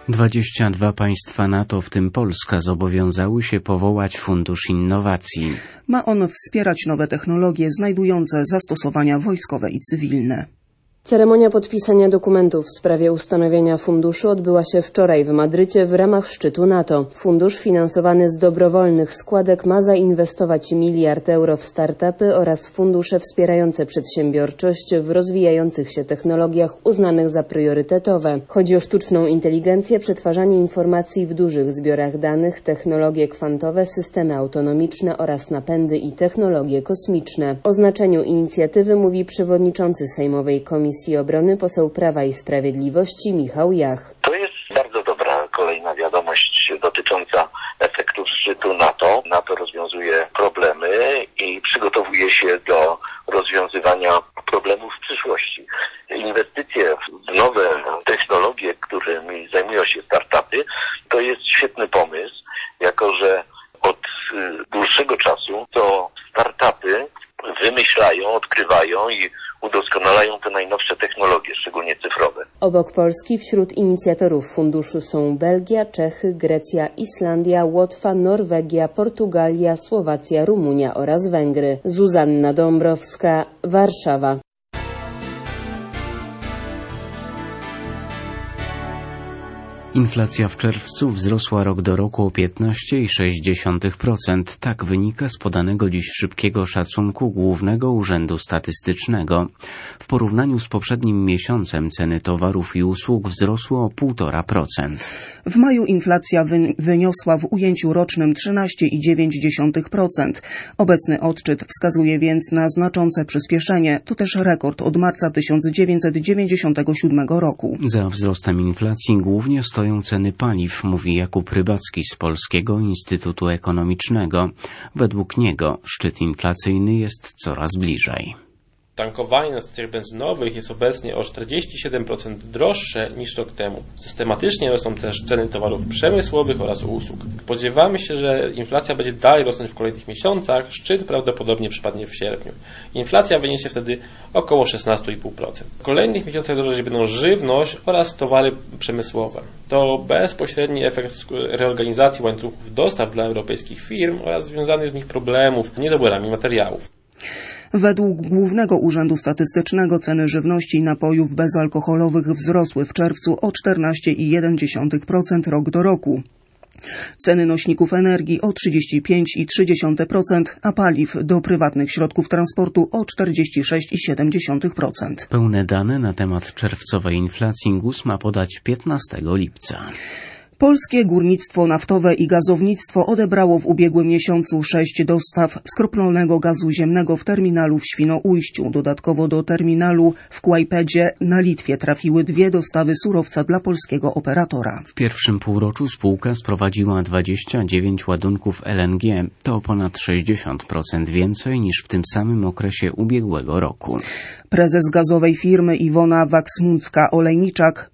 22 państwa NATO, w tym Polska, zobowiązały się powołać Fundusz Innowacji. Ma on wspierać nowe technologie znajdujące zastosowania wojskowe i cywilne. Ceremonia podpisania dokumentów w sprawie ustanowienia funduszu odbyła się wczoraj w Madrycie w ramach szczytu NATO. Fundusz finansowany z dobrowolnych składek ma zainwestować 1 miliard euro w startupy oraz fundusze wspierające przedsiębiorczość w rozwijających się technologiach uznanych za priorytetowe. Chodzi o sztuczną inteligencję, przetwarzanie informacji w dużych zbiorach danych, technologie kwantowe, systemy autonomiczne oraz napędy i technologie kosmiczne. O znaczeniu inicjatywy mówi przewodniczący Sejmowej Komisji Obrony, poseł Prawa i Sprawiedliwości Michał Jach. To jest bardzo dobra kolejna wiadomość dotycząca efektów szczytu NATO. NATO rozwiązuje problemy i przygotowuje się do rozwiązywania problemów w przyszłości. Inwestycje w nowe technologie, którymi zajmują się startupy, to jest świetny pomysł, jako że od dłuższego czasu to startupy wymyślają, odkrywają i udoskonalają te najnowsze technologie, szczególnie cyfrowe. Obok Polski wśród inicjatorów funduszu są Belgia, Czechy, Grecja, Islandia, Łotwa, Norwegia, Portugalia, Słowacja, Rumunia oraz Węgry. Zuzanna Dąbrowska, Warszawa. Inflacja w czerwcu wzrosła rok do roku o 15,6%. Tak wynika z podanego dziś szybkiego szacunku Głównego Urzędu Statystycznego. W porównaniu z poprzednim miesiącem ceny towarów i usług wzrosły o 1,5%. W maju inflacja wyniosła w ujęciu rocznym 13,9%. Obecny odczyt wskazuje więc na znaczące przyspieszenie. To też rekord od marca 1997 roku. Za wzrostem inflacji głównie stoją ceny paliw, mówi Jakub Rybacki z Polskiego Instytutu Ekonomicznego. Według niego szczyt inflacyjny jest coraz bliżej. Tankowanie na stacjach benzynowych jest obecnie o 47% droższe niż rok temu. Systematycznie rosną też ceny towarów przemysłowych oraz usług. Spodziewamy się, że inflacja będzie dalej rosnąć w kolejnych miesiącach. Szczyt prawdopodobnie przypadnie w sierpniu. Inflacja wyniesie wtedy około 16,5%. W kolejnych miesiącach drożeć będą żywność oraz towary przemysłowe. To bezpośredni efekt reorganizacji łańcuchów dostaw dla europejskich firm oraz związanych z nich problemów z niedoborami materiałów. Według Głównego Urzędu Statystycznego ceny żywności i napojów bezalkoholowych wzrosły w czerwcu o 14,1% rok do roku. Ceny nośników energii o 35,3%, a paliw do prywatnych środków transportu o 46,7%. Pełne dane na temat czerwcowej inflacji GUS ma podać 15 lipca. Polskie górnictwo naftowe i gazownictwo odebrało w ubiegłym miesiącu 6 dostaw skroplonego gazu ziemnego w terminalu w Świnoujściu. Dodatkowo do terminalu w Kłajpedzie na Litwie trafiły 2 dostawy surowca dla polskiego operatora. W pierwszym półroczu spółka sprowadziła 29 ładunków LNG. To o ponad 60% więcej niż w tym samym okresie ubiegłego roku. Prezes gazowej firmy Iwona Waksmuncka-Olejniczak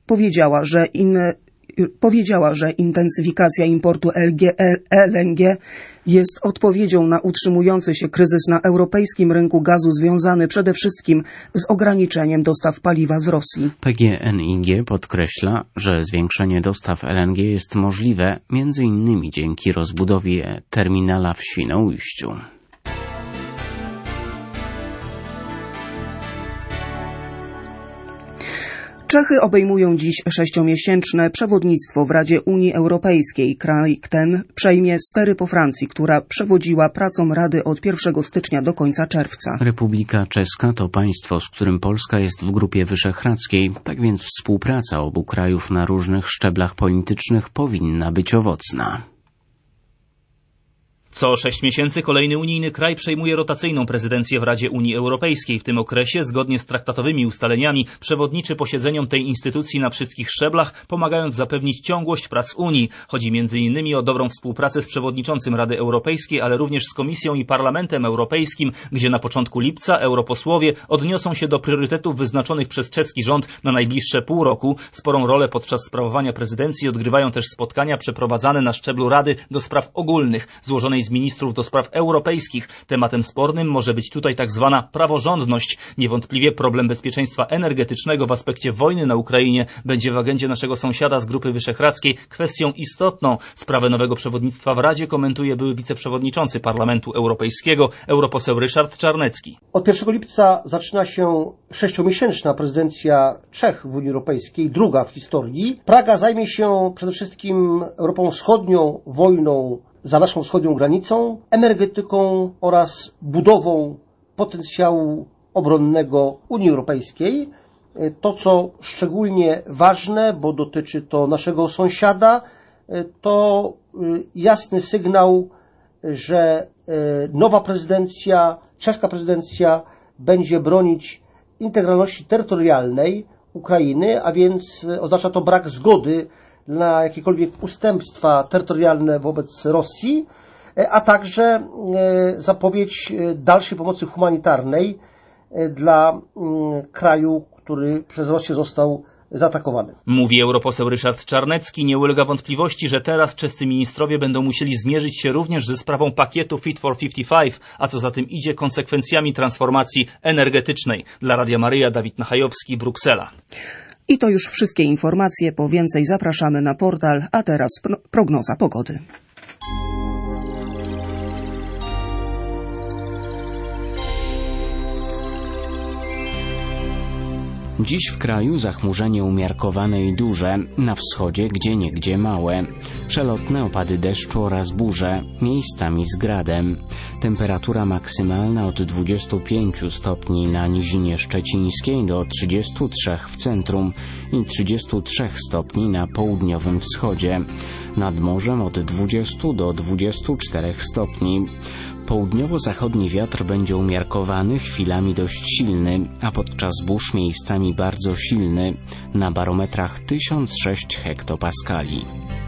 powiedziała, że intensyfikacja importu LNG jest odpowiedzią na utrzymujący się kryzys na europejskim rynku gazu związany przede wszystkim z ograniczeniem dostaw paliwa z Rosji. PGNiG podkreśla, że zwiększenie dostaw LNG jest możliwe m.in. dzięki rozbudowie terminala w Świnoujściu. Czechy obejmują dziś 6-miesięczne przewodnictwo w Radzie Unii Europejskiej. Kraj ten przejmie stery po Francji, która przewodziła pracom Rady od 1 stycznia do końca czerwca. Republika Czeska to państwo, z którym Polska jest w Grupie Wyszehradzkiej. Tak więc współpraca obu krajów na różnych szczeblach politycznych powinna być owocna. Co 6 miesięcy kolejny unijny kraj przejmuje rotacyjną prezydencję w Radzie Unii Europejskiej. W tym okresie, zgodnie z traktatowymi ustaleniami, przewodniczy posiedzeniom tej instytucji na wszystkich szczeblach, pomagając zapewnić ciągłość prac Unii. Chodzi m.in. o dobrą współpracę z przewodniczącym Rady Europejskiej, ale również z Komisją i Parlamentem Europejskim, gdzie na początku lipca europosłowie odniosą się do priorytetów wyznaczonych przez czeski rząd na najbliższe pół roku. Sporą rolę podczas sprawowania prezydencji odgrywają też spotkania przeprowadzane na szczeblu Rady do Spraw Ogólnych, złożonej z ministrów do spraw europejskich. Tematem spornym może być tutaj tak zwana praworządność. Niewątpliwie problem bezpieczeństwa energetycznego w aspekcie wojny na Ukrainie będzie w agendzie naszego sąsiada z Grupy Wyszehradzkiej kwestią istotną. Sprawę nowego przewodnictwa w Radzie komentuje były wiceprzewodniczący Parlamentu Europejskiego, europoseł Ryszard Czarnecki. Od 1 lipca zaczyna się 6-miesięczna prezydencja Czech w Unii Europejskiej, druga w historii. Praga zajmie się przede wszystkim Europą Wschodnią, wojną za naszą wschodnią granicą, energetyką oraz budową potencjału obronnego Unii Europejskiej. To, co szczególnie ważne, bo dotyczy to naszego sąsiada, to jasny sygnał, że nowa prezydencja, czeska prezydencja będzie bronić integralności terytorialnej Ukrainy, a więc oznacza to brak zgody na jakiekolwiek ustępstwa terytorialne wobec Rosji, a także zapowiedź dalszej pomocy humanitarnej dla kraju, który przez Rosję został zaatakowany. Mówi europoseł Ryszard Czarnecki. Nie ulega wątpliwości, że teraz czescy ministrowie będą musieli zmierzyć się również ze sprawą pakietu Fit for 55, a co za tym idzie konsekwencjami transformacji energetycznej. Dla Radia Maryja, Dawid Nachajowski, Bruksela. I to już wszystkie informacje. Po więcej zapraszamy na portal, a teraz prognoza pogody. Dziś w kraju zachmurzenie umiarkowane i duże, na wschodzie gdzieniegdzie małe, przelotne opady deszczu oraz burze, miejscami z gradem. Temperatura maksymalna od 25 stopni na nizinie szczecińskiej do 33 w centrum i 33 stopni na południowym wschodzie. Nad morzem od 20 do 24 stopni. Południowo-zachodni wiatr będzie umiarkowany, chwilami dość silny, a podczas burz miejscami bardzo silny, na barometrach 1006 hektopaskali.